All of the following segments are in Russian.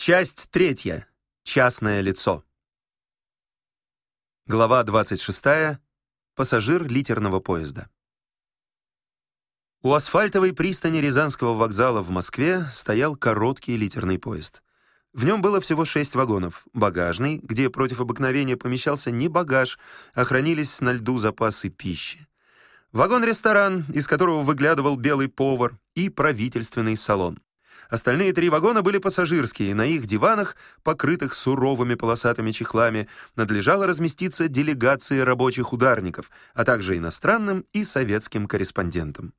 Часть 3. Частное лицо. Глава 26. Пассажир литерного поезда. У асфальтовой пристани Рязанского вокзала в Москве стоял короткий литерный поезд. В нем было всего 6 вагонов. Багажный, где против обыкновения помещался не багаж, а хранились на льду запасы пищи. Вагон-ресторан, из которого выглядывал белый повар, и правительственный салон. Остальные 3 вагона были пассажирские, и на их диванах, покрытых суровыми полосатыми чехлами, надлежало разместиться делегации рабочих ударников, а также иностранным и советским корреспондентам.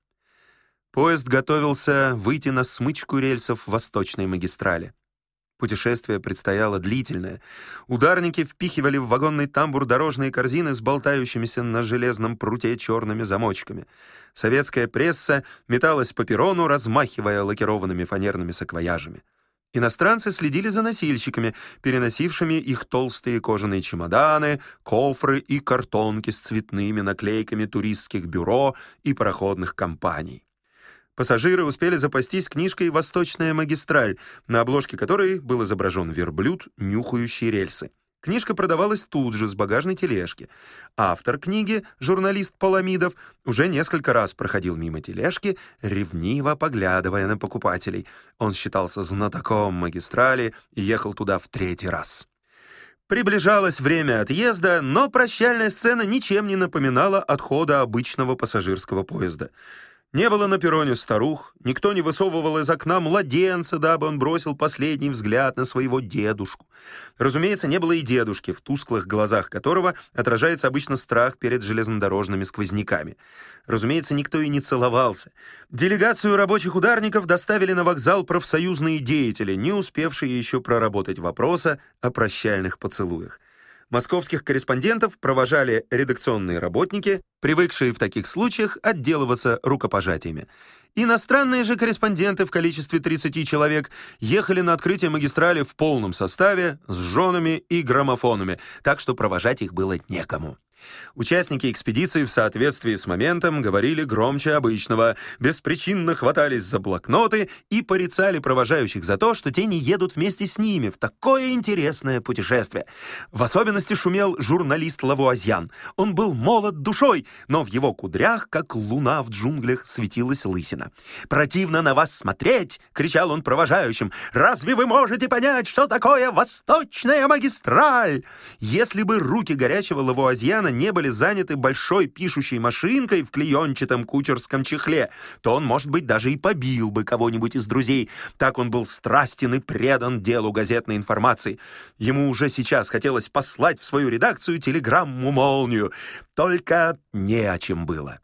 Поезд готовился выйти на смычку рельсов Восточной магистрали. Путешествие предстояло длительное. Ударники впихивали в вагонный тамбур дорожные корзины с болтающимися на железном пруте черными замочками. Советская пресса металась по перрону, размахивая лакированными фанерными саквояжами. Иностранцы следили за носильщиками, переносившими их толстые кожаные чемоданы, кофры и картонки с цветными наклейками туристских бюро и пароходных компаний. Пассажиры успели запастись книжкой «Восточная магистраль», на обложке которой был изображен верблюд, нюхающий рельсы. Книжка продавалась тут же, с багажной тележки. Автор книги, журналист Паламидов, уже несколько раз проходил мимо тележки, ревниво поглядывая на покупателей. Он считался знатоком магистрали и ехал туда в 3-й раз. Приближалось время отъезда, но прощальная сцена ничем не напоминала отхода обычного пассажирского поезда. Не было на перроне старух, никто не высовывал из окна младенца, дабы он бросил последний взгляд на своего дедушку. Разумеется, не было и дедушки, в тусклых глазах которого отражается обычно страх перед железнодорожными сквозняками. Разумеется, никто и не целовался. Делегацию рабочих ударников доставили на вокзал профсоюзные деятели, не успевшие еще проработать вопроса о прощальных поцелуях. Московских корреспондентов провожали редакционные работники, привыкшие в таких случаях отделываться рукопожатиями. Иностранные же корреспонденты в количестве 30 человек ехали на открытие магистрали в полном составе, с женами и граммофонами, так что провожать их было некому. Участники экспедиции в соответствии с моментом говорили громче обычного, беспричинно хватались за блокноты и порицали провожающих за то, что те не едут вместе с ними в такое интересное путешествие. В особенности шумел журналист Лавуазьян. Он был молод душой, но в его кудрях, как луна в джунглях, светилась лысина. «Противно на вас смотреть!» — кричал он провожающим. «Разве вы можете понять, что такое Восточная магистраль?» Если бы руки горячего Лавуазьяна не были заняты большой пишущей машинкой в клеенчатом кучерском чехле, то он, может быть, даже и побил бы кого-нибудь из друзей. Так он был страстен и предан делу газетной информации. Ему уже сейчас хотелось послать в свою редакцию телеграмму-молнию. Только не о чем было.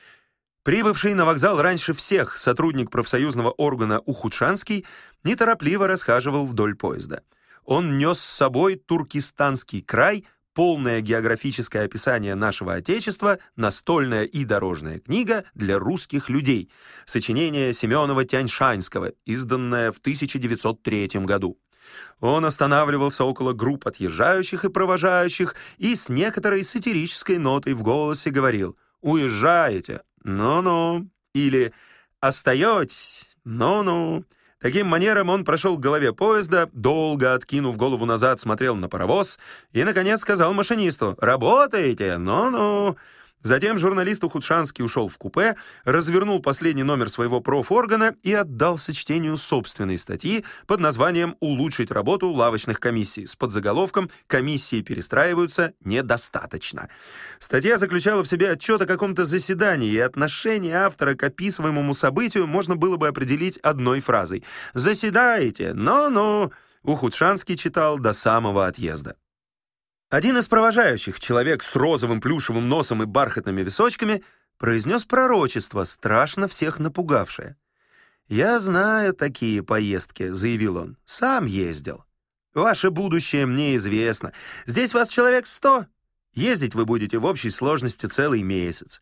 Прибывший на вокзал раньше всех сотрудник профсоюзного органа Ухудшанский неторопливо расхаживал вдоль поезда. Он нес с собой Туркестанский край, полное географическое описание нашего Отечества, настольная и дорожная книга для русских людей, сочинение Семенова-Тяньшанского, изданное в 1903 году. Он останавливался около групп отъезжающих и провожающих и с некоторой сатирической нотой в голосе говорил: «Уезжаете? Ну-ну!» или «Остаетесь? Ну-ну!» Таким манером он прошел к голове поезда, долго откинув голову назад, смотрел на паровоз и, наконец, сказал машинисту: «Работаете? Ну-ну!» Затем журналист Ухудшанский ушел в купе, развернул последний номер своего профоргана и отдался чтению собственной статьи под названием «Улучшить работу лавочных комиссий» с подзаголовком «Комиссии перестраиваются недостаточно». Статья заключала в себе отчет о каком-то заседании, и отношение автора к описываемому событию можно было бы определить одной фразой: «Заседаете? Ну-ну!» Ухудшанский читал до самого отъезда. Один из провожающих, человек с розовым плюшевым носом и бархатными височками, произнес пророчество, страшно всех напугавшее. «Я знаю такие поездки», — заявил он. «Сам ездил. Ваше будущее мне известно. Здесь вас человек 100. Ездить вы будете в общей сложности целый месяц.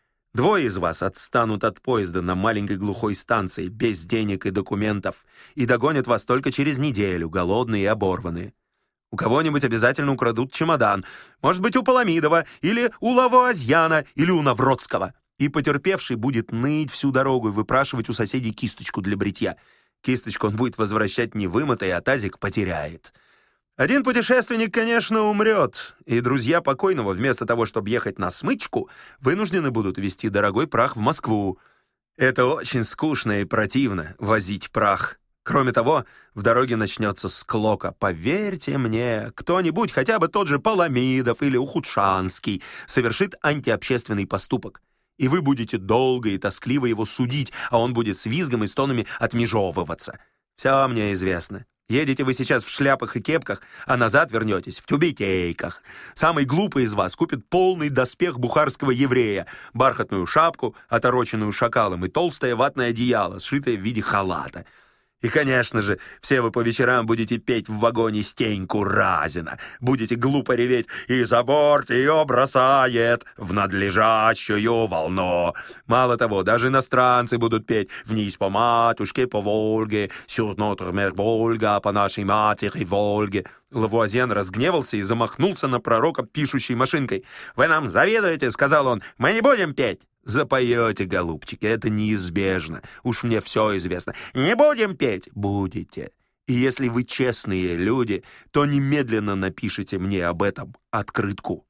2 из вас отстанут от поезда на маленькой глухой станции, без денег и документов, и догонят вас только через неделю, голодные и оборванные. У кого-нибудь обязательно украдут чемодан, может быть, у Паламидова, или у Лавуазьяна, или у Навродского. И потерпевший будет ныть всю дорогу и выпрашивать у соседей кисточку для бритья. Кисточку он будет возвращать невымытой, а тазик потеряет. Один путешественник, конечно, умрет, и друзья покойного, вместо того, чтобы ехать на смычку, вынуждены будут везти дорогой прах в Москву. Это очень скучно и противно — возить прах. Кроме того, в дороге начнется склока. Поверьте мне, кто-нибудь, хотя бы тот же Паламидов или Ухудшанский, совершит антиобщественный поступок. И вы будете долго и тоскливо его судить, а он будет с визгом и стонами отмежевываться. Все мне известно. Едете вы сейчас в шляпах и кепках, а назад вернетесь в тюбетейках. Самый глупый из вас купит полный доспех бухарского еврея, бархатную шапку, отороченную шакалом, и толстое ватное одеяло, сшитое в виде халата. И, конечно же, все вы по вечерам будете петь в вагоне Стеньку Разина, будете глупо реветь «И за борт ее бросает в надлежащую волну». Мало того, даже иностранцы будут петь «Вниз по матушке, по Волге, сюр нотр мер Волга, по нашей матери Волге». Лавуазьен разгневался и замахнулся на пророка пишущей машинкой. «Вы нам завидуете?» — сказал он. «Мы не будем петь». «Запоете, голубчики, это неизбежно. Уж мне все известно. Не будем петь?» «Будете. И если вы честные люди, то немедленно напишите мне об этом открытку».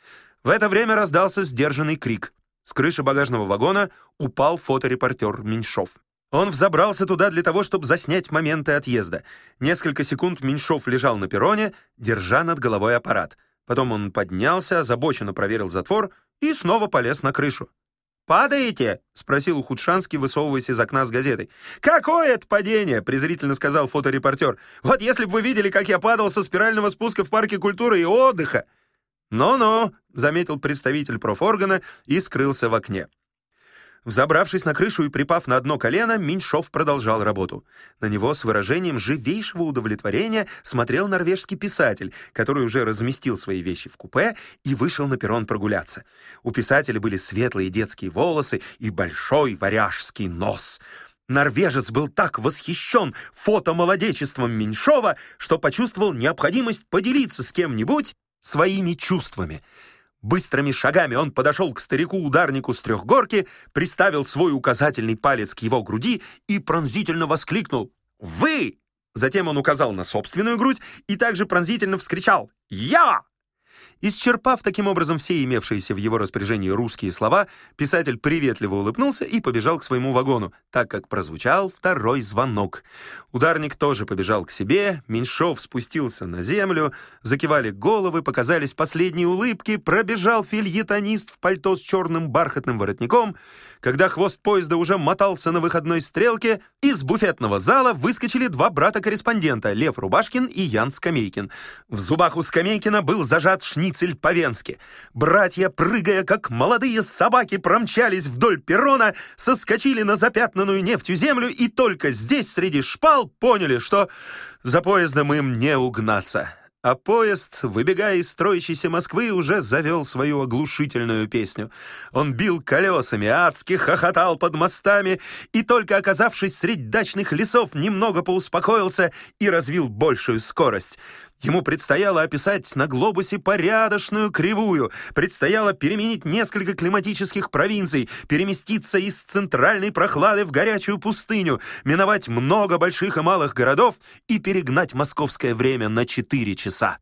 В это время раздался сдержанный крик. С крыши багажного вагона упал фоторепортер Меньшов. Он взобрался туда для того, чтобы заснять моменты отъезда. Несколько секунд Меньшов лежал на перроне, держа над головой аппарат. Потом он поднялся, озабоченно проверил затвор и снова полез на крышу. «Падаете?» — спросил Ухудшанский, высовываясь из окна с газетой. «Какое это падение?» — презрительно сказал фоторепортер. «Вот если бы вы видели, как я падал со спирального спуска в парке культуры и отдыха!» «Ну-ну», — заметил представитель профоргана и скрылся в окне. Взобравшись на крышу и припав на одно колено, Меньшов продолжал работу. На него с выражением живейшего удовлетворения смотрел норвежский писатель, который уже разместил свои вещи в купе и вышел на перрон прогуляться. У писателя были светлые детские волосы и большой варяжский нос. Норвежец был так восхищен фотомолодечеством Меньшова, что почувствовал необходимость поделиться с кем-нибудь своими чувствами. Быстрыми шагами он подошел к старику-ударнику с трехгорки, приставил свой указательный палец к его груди и пронзительно воскликнул «Вы!». Затем он указал на собственную грудь и также пронзительно вскричал «Я!». Исчерпав таким образом все имевшиеся в его распоряжении русские слова, писатель приветливо улыбнулся и побежал к своему вагону, так как прозвучал второй звонок. Ударник тоже побежал к себе, Меньшов спустился на землю, закивали головы, показались последние улыбки, пробежал фельетонист в пальто с черным бархатным воротником. Когда хвост поезда уже мотался на выходной стрелке, из буфетного зала выскочили два брата-корреспондента, Лев Рубашкин и Ян Скамейкин. В зубах у Скамейкина был зажат шницель по-венски. Братья, прыгая, как молодые собаки, промчались вдоль перрона, соскочили на запятнанную нефтью землю и только здесь, среди шпал, поняли, что за поездом им не угнаться. А поезд, выбегая из строящейся Москвы, уже завел свою оглушительную песню. Он бил колесами, адски хохотал под мостами и, только оказавшись среди дачных лесов, немного поуспокоился и развил большую скорость. Ему предстояло описать на глобусе порядочную кривую, предстояло переменить несколько климатических провинций, переместиться из центральной прохлады в горячую пустыню, миновать много больших и малых городов и перегнать московское время на 4 часа.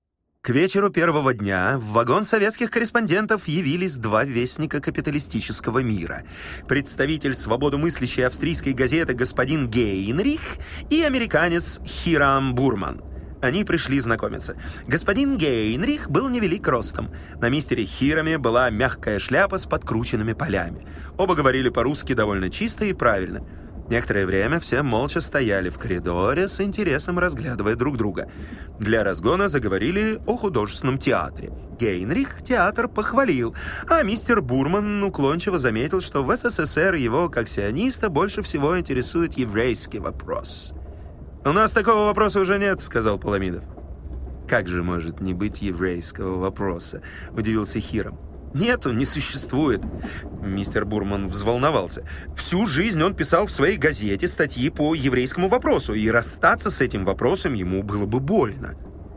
К вечеру первого дня в вагон советских корреспондентов явились два вестника капиталистического мира. Представитель свободомыслящей австрийской газеты господин Гейнрих и американец Хирам Бурман. Они пришли знакомиться. Господин Гейнрих был невелик ростом. На мистере Хираме была мягкая шляпа с подкрученными полями. Оба говорили по-русски довольно чисто и правильно. Некоторое время все молча стояли в коридоре, с интересом разглядывая друг друга. Для разгона заговорили о художественном театре. Гейнрих театр похвалил, а мистер Бурман уклончиво заметил, что в СССР его, как сиониста, больше всего интересует еврейский вопрос. «У нас такого вопроса уже нет», — сказал Паламидов. «Как же может не быть еврейского вопроса?» — удивился Хирам. «Нету, не существует». Мистер Бурман взволновался. Всю жизнь он писал в своей газете статьи по еврейскому вопросу, и расстаться с этим вопросом ему было бы больно.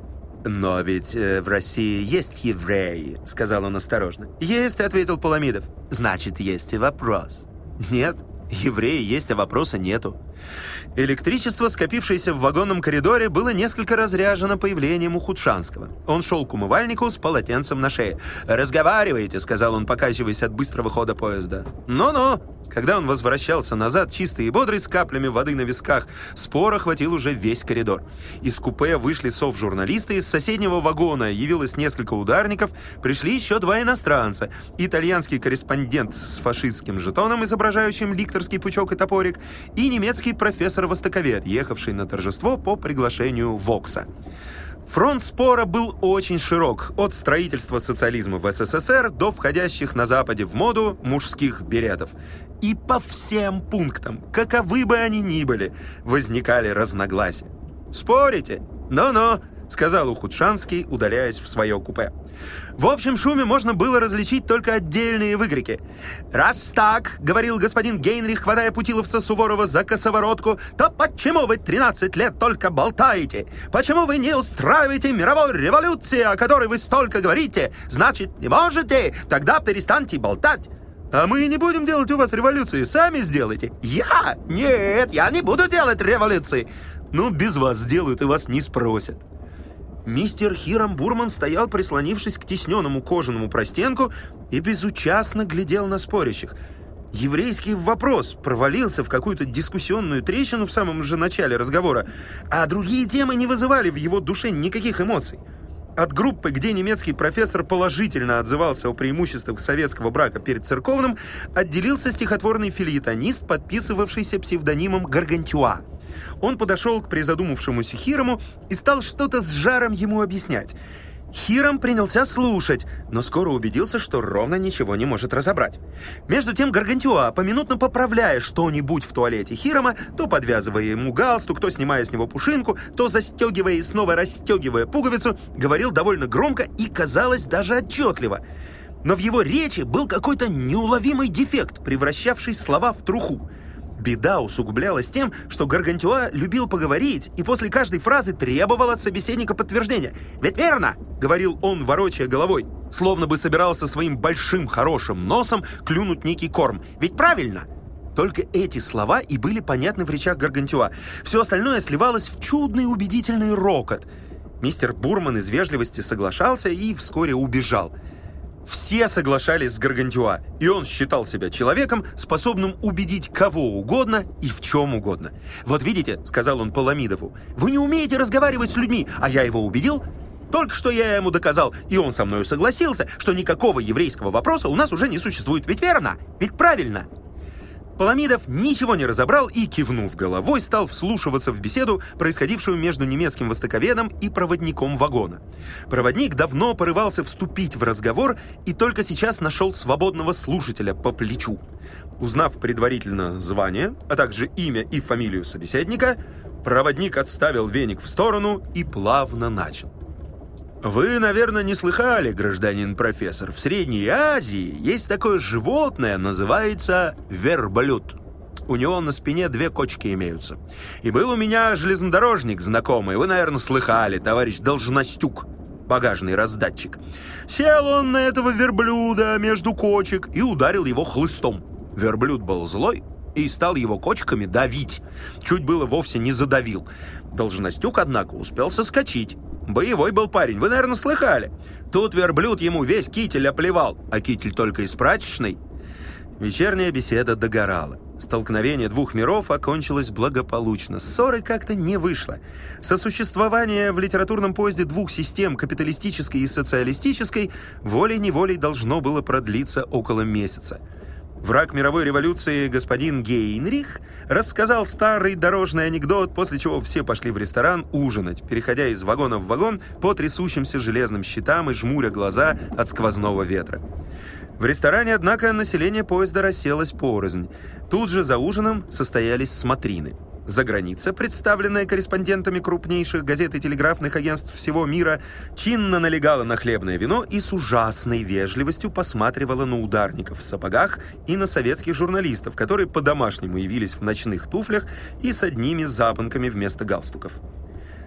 «Но ведь в России есть евреи», — сказал он осторожно. «Есть», — ответил Паламидов. «Значит, есть и вопрос». «Нет». Евреи есть, а вопроса нету. Электричество, скопившееся в вагонном коридоре, было несколько разряжено появлением Ухудшанского. Он шел к умывальнику с полотенцем на шее. «Разговаривайте», — сказал он, покачиваясь от быстрого хода поезда. «Ну-ну». Когда он возвращался назад, чистый и бодрый, с каплями воды на висках, спор охватил уже весь коридор. Из купе вышли совжурналисты, из соседнего вагона явилось несколько ударников, пришли еще 2 иностранца. Итальянский корреспондент с фашистским жетоном, изображающим ликторский пучок и топорик, и немецкий профессор-востоковед, ехавший на торжество по приглашению Вокса. Фронт спора был очень широк, от строительства социализма в СССР до входящих на Западе в моду мужских беретов. И по всем пунктам, каковы бы они ни были, возникали разногласия. «Спорите? Ну-ну», — сказал Ухудшанский, удаляясь в свое купе. В общем шуме можно было различить только отдельные выкрики. «Раз так, — говорил господин Гейнрих, хватая путиловца Суворова за косоворотку, — то почему вы 13 лет только болтаете? Почему вы не устраиваете мировой революции, о которой вы столько говорите? Значит, не можете? Тогда перестаньте болтать». «А мы не будем делать у вас революции, сами сделайте». «Я? Нет, я не буду делать революции». «Ну, без вас сделают и вас не спросят». Мистер Хирам Бурман стоял, прислонившись к тисненному кожаному простенку, и безучастно глядел на спорящих. Еврейский вопрос провалился в какую-то дискуссионную трещину в самом же начале разговора, а другие темы не вызывали в его душе никаких эмоций. От группы, где немецкий профессор положительно отзывался о преимуществах советского брака перед церковным, отделился стихотворный фельетонист, подписывавшийся псевдонимом Гаргантюа. Он подошел к призадумавшемуся Хираму и стал что-то с жаром ему объяснять. Хирам принялся слушать, но скоро убедился, что ровно ничего не может разобрать. Между тем Гаргантюа, поминутно поправляя что-нибудь в туалете Хирама, то подвязывая ему галстук, то снимая с него пушинку, то застегивая и снова расстегивая пуговицу, говорил довольно громко и, казалось, даже отчетливо. Но в его речи был какой-то неуловимый дефект, превращавший слова в труху. Беда усугублялась тем, что Гаргантюа любил поговорить и после каждой фразы требовал от собеседника подтверждения. «Ведь верно!» — говорил он, ворочая головой, словно бы собирался своим большим хорошим носом клюнуть некий корм. «Ведь правильно!» Только эти слова и были понятны в речах Гаргантюа. Все остальное сливалось в чудный убедительный рокот. Мистер Бурман из вежливости соглашался и вскоре убежал. Все соглашались с Гаргантюа, и он считал себя человеком, способным убедить кого угодно и в чем угодно. «Вот видите, — сказал он Паламидову, — вы не умеете разговаривать с людьми, а я его убедил. Только что я ему доказал, и он со мною согласился, что никакого еврейского вопроса у нас уже не существует. Ведь верно? Ведь правильно?» Паламидов ничего не разобрал и, кивнув головой, стал вслушиваться в беседу, происходившую между немецким востоковедом и проводником вагона. Проводник давно порывался вступить в разговор и только сейчас нашел свободного слушателя по плечу. Узнав предварительно звание, а также имя и фамилию собеседника, проводник отставил веник в сторону и плавно начал. «Вы, наверное, не слыхали, гражданин профессор, в Средней Азии есть такое животное, называется верблюд. У него на спине 2 кочки имеются. И был у меня железнодорожник знакомый, вы, наверное, слыхали, товарищ Должностюк, багажный раздатчик. Сел он на этого верблюда между кочек и ударил его хлыстом. Верблюд был злой и стал его кочками давить. Чуть было вовсе не задавил. Должностюк, однако, успел соскочить. Боевой был парень, вы, наверное, слыхали. Тут верблюд ему весь китель оплевал, а китель только из прачечной». Вечерняя беседа догорала. Столкновение 2 миров окончилось благополучно. Ссоры как-то не вышло. Сосуществование в литературном поезде 2 систем, капиталистической и социалистической, волей-неволей должно было продлиться около месяца. Враг мировой революции господин Гейнрих рассказал старый дорожный анекдот, после чего все пошли в ресторан ужинать, переходя из вагона в вагон по трясущимся железным щитам и жмуря глаза от сквозного ветра. В ресторане, однако, население поезда расселось порознь. Тут же за ужином состоялись смотрины. Заграница, представленная корреспондентами крупнейших газет и телеграфных агентств всего мира, чинно налегала на хлебное вино и с ужасной вежливостью посматривала на ударников в сапогах и на советских журналистов, которые по-домашнему явились в ночных туфлях и с одними запонками вместо галстуков.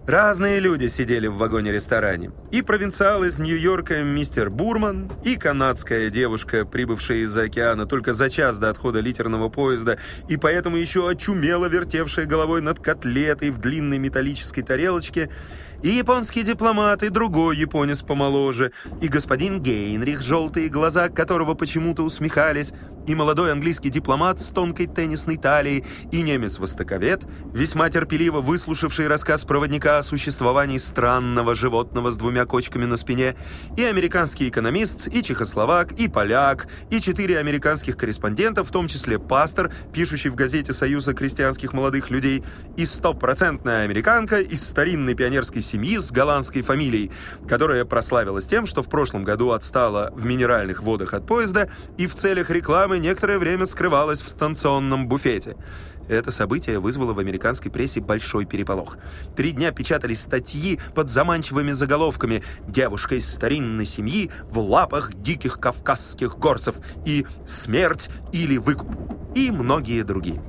Разные люди сидели в вагоне-ресторане. И провинциал из Нью-Йорка мистер Бурман, и канадская девушка, прибывшая из-за океана только за час до отхода литерного поезда, и поэтому еще очумело вертевшая головой над котлетой в длинной металлической тарелочке, и японский дипломат, и другой японец помоложе, и господин Гейнрих, желтые глаза которого почему-то усмехались, и молодой английский дипломат с тонкой теннисной талией, и немец-востоковед, весьма терпеливо выслушавший рассказ проводника о существовании странного животного с двумя кочками на спине, и американский экономист, и чехословак, и поляк, и 4 американских корреспондента, в том числе пастор, пишущий в газете «Союза крестьянских молодых людей», и 100% американка из старинной пионерской семьи с голландской фамилией, которая прославилась тем, что в прошлом году отстала в минеральных водах от поезда и в целях рекламы некоторое время скрывалась в станционном буфете. Это событие вызвало в американской прессе большой переполох. 3 дня печатались статьи под заманчивыми заголовками «Девушка из старинной семьи в лапах диких кавказских горцев» и «Смерть или выкуп» и многие другие.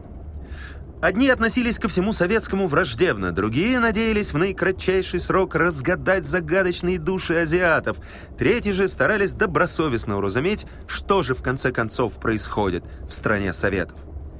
Одни относились ко всему советскому враждебно, другие надеялись в наикратчайший срок разгадать загадочные души азиатов, третьи же старались добросовестно уразуметь, что же в конце концов происходит в стране Советов.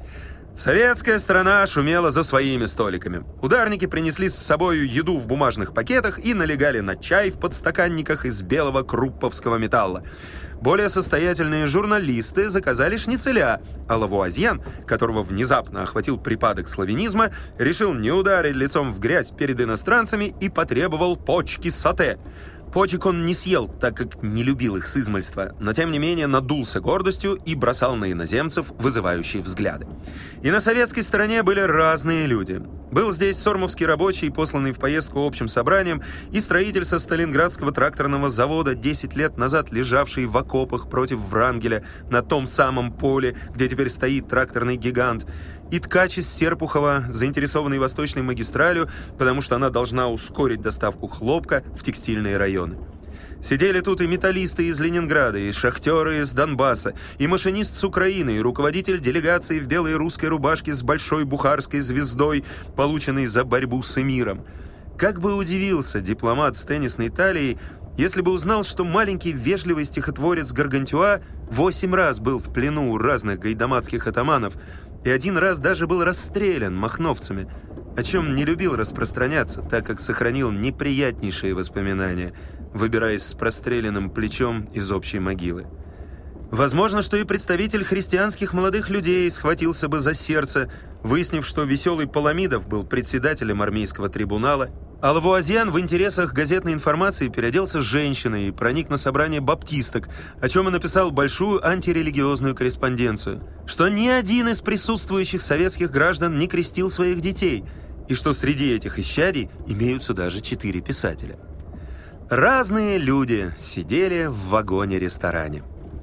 Советская сторона шумела за своими столиками. Ударники принесли с собой еду в бумажных пакетах и налегали на чай в подстаканниках из белого крупповского металла. Более состоятельные журналисты заказали шницеля, а Лавуазьен, которого внезапно охватил припадок славянизма, решил не ударить лицом в грязь перед иностранцами и потребовал почки сате. Почек он не съел, так как не любил их с измальства, но тем не менее надулся гордостью и бросал на иноземцев вызывающие взгляды. И на советской стороне были разные люди. Был здесь сормовский рабочий, посланный в поездку общим собранием, и строитель со Сталинградского тракторного завода, 10 лет назад лежавший в окопах против Врангеля на том самом поле, где теперь стоит тракторный гигант, и ткач из Серпухова, заинтересованный восточной магистралью, потому что она должна ускорить доставку хлопка в текстильные районы. Сидели тут и металлисты из Ленинграда, и шахтеры из Донбасса, и машинист с Украины, и руководитель делегации в белой русской рубашке с большой бухарской звездой, полученной за борьбу с эмиром. Как бы удивился дипломат с теннисной талией, если бы узнал, что маленький вежливый стихотворец Гаргантюа 8 раз был в плену у разных гайдамацких атаманов, и 1 раз даже был расстрелян махновцами, о чем не любил распространяться, так как сохранил неприятнейшие воспоминания, выбираясь с простреленным плечом из общей могилы. Возможно, что и представитель христианских молодых людей схватился бы за сердце, выяснив, что веселый Паламидов был председателем армейского трибунала, а Лавуазьен в интересах газетной информации переоделся женщиной и проник на собрание баптисток, о чем и написал большую антирелигиозную корреспонденцию, что ни один из присутствующих советских граждан не крестил своих детей, и что среди этих исчадий имеются даже 4 писателя. Разные люди сидели в вагоне-ресторане.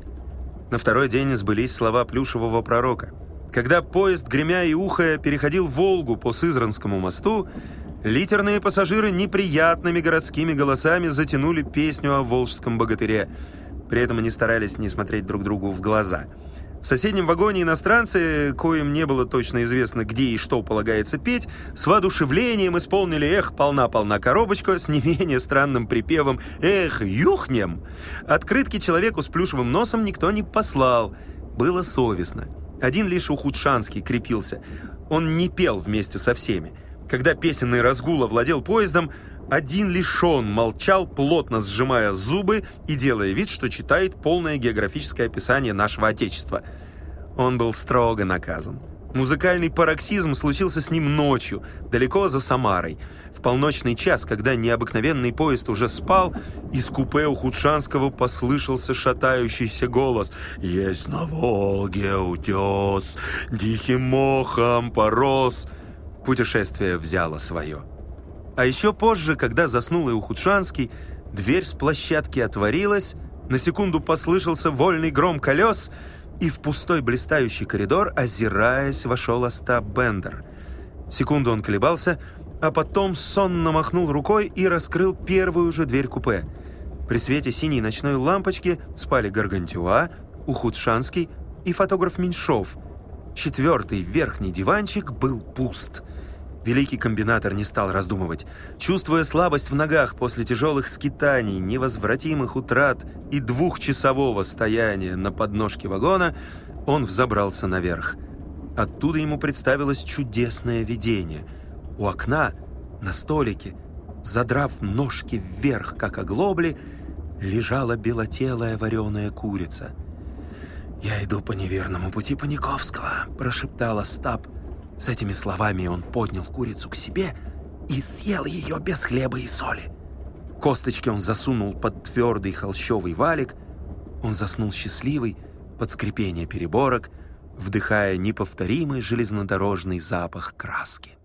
На второй день сбылись слова плюшевого пророка. Когда поезд, гремя и ухая, переходил Волгу по Сызранскому мосту, литерные пассажиры неприятными городскими голосами затянули песню о волжском богатыре. При этом они старались не смотреть друг другу в глаза. В соседнем вагоне иностранцы, коим не было точно известно, где и что полагается петь, с воодушевлением исполнили «Эх, полна-полна коробочка» с не менее странным припевом «Эх, юхнем». Открытки человеку с плюшевым носом никто не послал. Было совестно. Один лишь Ухудшанский крепился. Он не пел вместе со всеми. Когда песенный разгул овладел поездом, один лишь он молчал, плотно сжимая зубы и делая вид, что читает полное географическое описание нашего Отечества. Он был строго наказан. Музыкальный пароксизм случился с ним ночью, далеко за Самарой. В полночный час, когда необыкновенный поезд уже спал, из купе Ухудшанского послышался шатающийся голос: «Есть на Волге утес, тихим мохом порос». Путешествие взяло свое. А еще позже, когда заснул и Ухудшанский, дверь с площадки отворилась, на секунду послышался вольный гром колес, и в пустой блистающий коридор, озираясь, вошел Остап Бендер. Секунду он колебался, а потом сонно махнул рукой и раскрыл первую же дверь купе. При свете синей ночной лампочки спали Гаргантюа, Ухудшанский и фотограф Меньшов. 4-й верхний диванчик был пуст. Великий комбинатор не стал раздумывать. Чувствуя слабость в ногах после тяжелых скитаний, невозвратимых утрат и 2-часового стояния на подножке вагона, он взобрался наверх. Оттуда ему представилось чудесное видение. У окна, на столике, задрав ножки вверх, как оглобли, лежала белотелая вареная курица. «Я иду по неверному пути Паниковского», – прошептал Остап. С этими словами он поднял курицу к себе и съел ее без хлеба и соли. Косточки он засунул под твердый холщовый валик. Он заснул счастливый, под скрипение переборок, вдыхая неповторимый железнодорожный запах краски.